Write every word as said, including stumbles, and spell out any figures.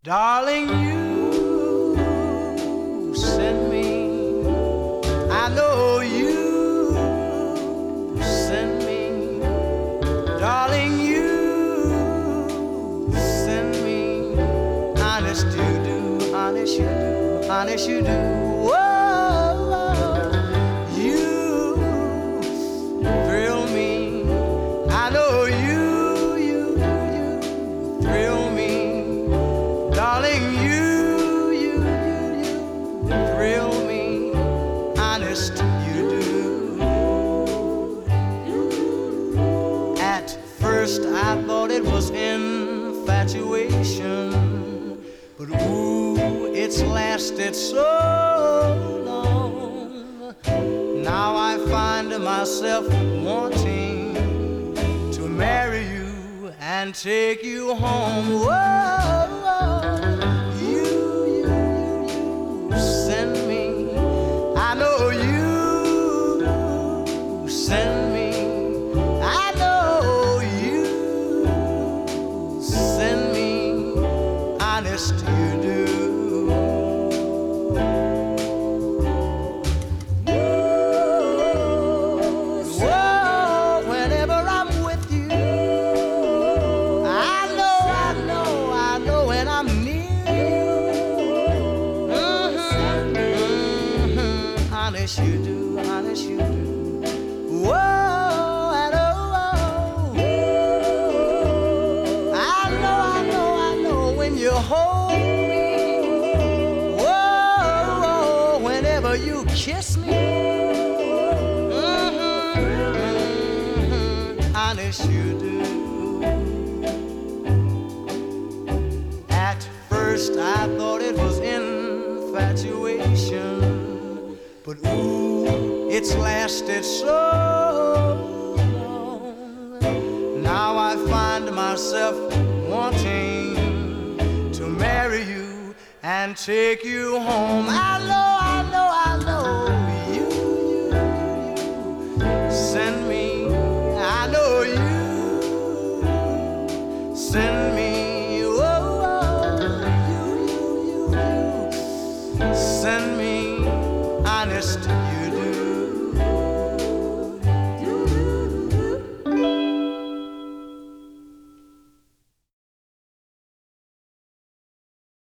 Darling, you send me. I know you send me. Darling, you send me. Honest you do, honest you do, honest you do. Whoa, you thrill me. I know you, you, you thrill me. Darling, you, you, you, you thrill me. Honest you do. At first I thought it was infatuation, but ooh, it's lasted so long. Now I find myself wanting to marry you and take you home. Whoa, you, you, you, you send me. I know you send me. I know you send me. Honest you do. Whoa, whenever I'm with you, I know, I know, I know when I'm near you. Mm-hmm, mm-hmm. Honest you do, honest you do. Whoa, I know, I know, I know, I know when you hold me. Whoa, whenever you kiss me. Mm-hmm, mm-hmm. Honest you do. At first I thought it was infatuation, but ooh, it's lasted so long. Now I find myself wanting to marry you and take you home. I know, I know, I know you, you, you send me. I know you send me.